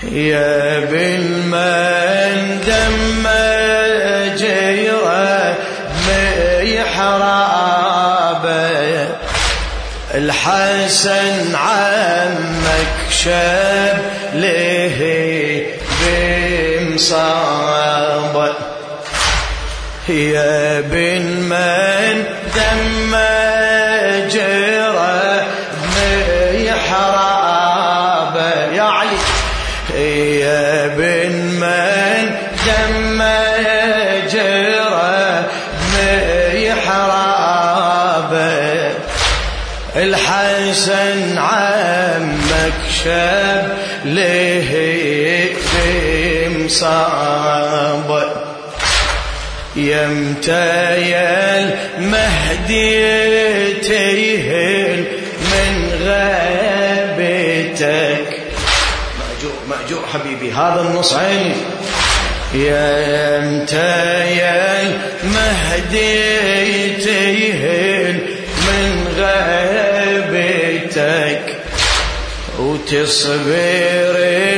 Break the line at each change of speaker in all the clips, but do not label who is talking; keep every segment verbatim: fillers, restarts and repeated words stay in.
يا بالمن دم جيره محرابه الحسن عمك شاب له بمصابه يا بالمن دم جيره محرابه يا علي يا بن من دم جرى محرابه الحسن عمك شاب له بمصابه يمتى يا المهدي تيهل من غيبتك مأجور حبيبي هذا النص عيني يا امتى يا المهدي تيهن من غيبتك وتصبر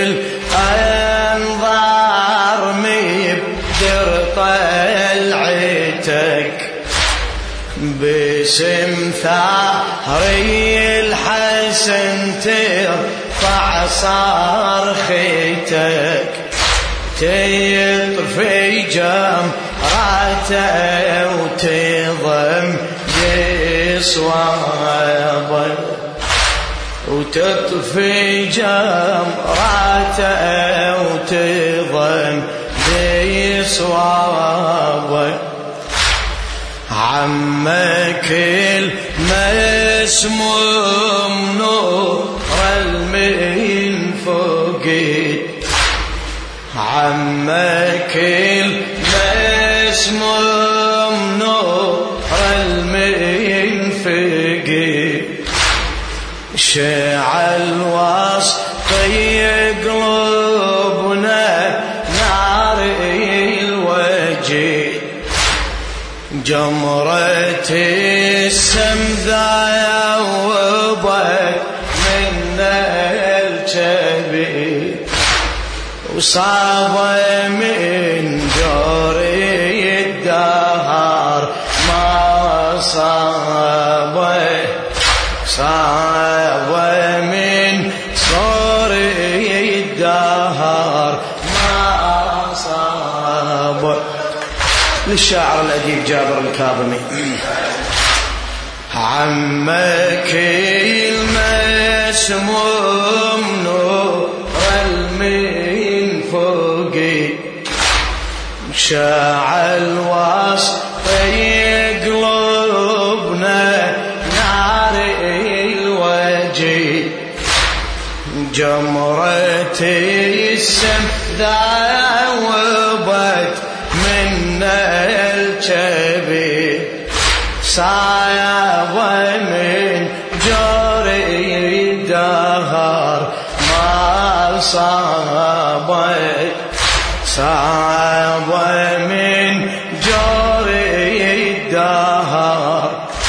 الأنظار مبدر طلعتك باسم ثاري الحسن ترفع صرختك تطفي جمراته وتضم صوابه وتطفي جمراته وتضم صوابه عمك المسموم نور المين فوقي عمك المسموم نور المين فوقي شعل وسطي قلوبنا نار الوجه جمرة السمذا وبت من الجبين وصاب من جوري الدهر ما صاب صاب من صوري الدهر ما صاب للشاعر الأديب جابر الكاظمي عمك المسموم نور المين فوقي شاعل وسطي قلوبنا نار الوجه جمرة السم ذاوبت من الجبين صايب من جوري الدهر ما صابت صعب من جوري الدهر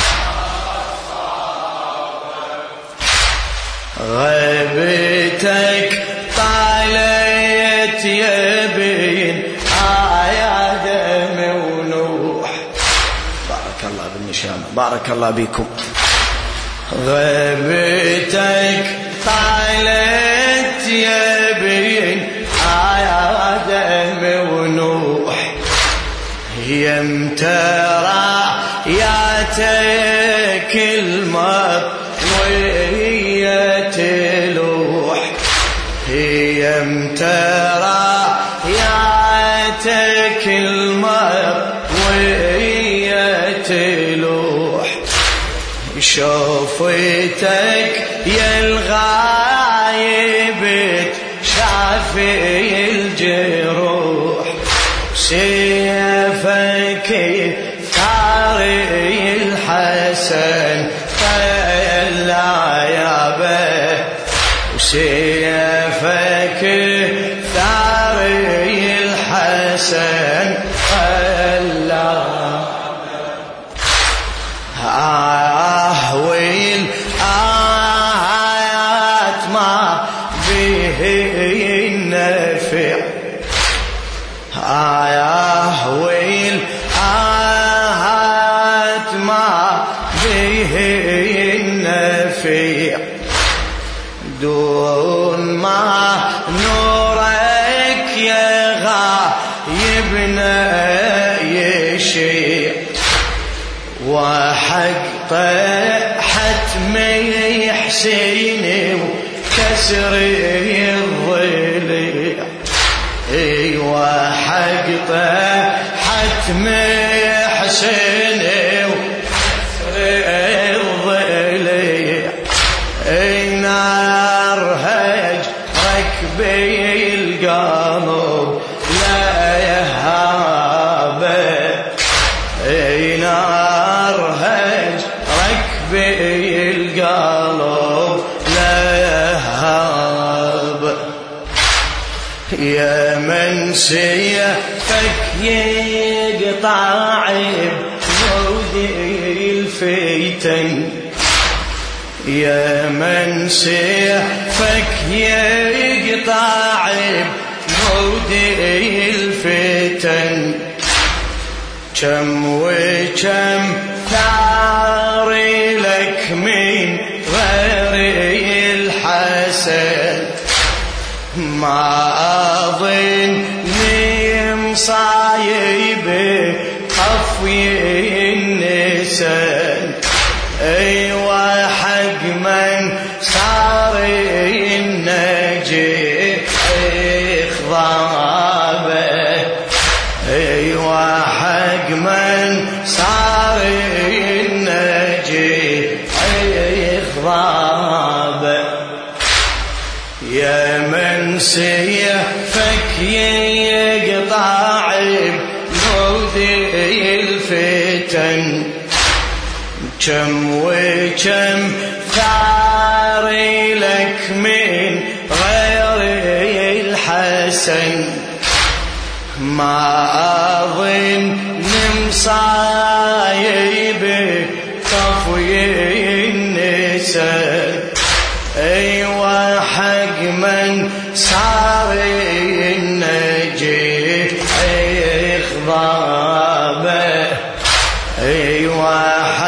غيبتك طالت يبين آيا دم ونوح. بارك الله بالنشامة، بارك الله بكم. غيبتك طالت يبين آيا دم ونوح يمترى ياتك المطوية تلوح يمترى ياتك المطوية تلوح شوفتك يا الغايب شافي الجروح سيفك ثاري الحسن طلع يا به وسيفك ثاري الحسن طلع آهوي الآيات ما بهن حتمي حسيني وكسر الضلع. ايوه حق حتمي حسيني وكسر الضلع. اي نار هج ركبي القلب لا يهابه. اي نار هج ركبي القلب لا يهاب. يا من سيفك يقطع بمودي الفتن. يا من سيفك يقطع بمودي الفتن. كم وكم ثار لك من غير الحسن. ما أظني مصايب خفي النسان. أيوة حق من صار النجيح إخضابه. أيوة حق من صار النجيح إخضابه. يا من سيفك يقطع بمودي الفتن. كم وكم ثار لك من غير الحسن. ما أظن مصايب طفي النساء. أيوة حق من صار النجيح إخضابه. أيوة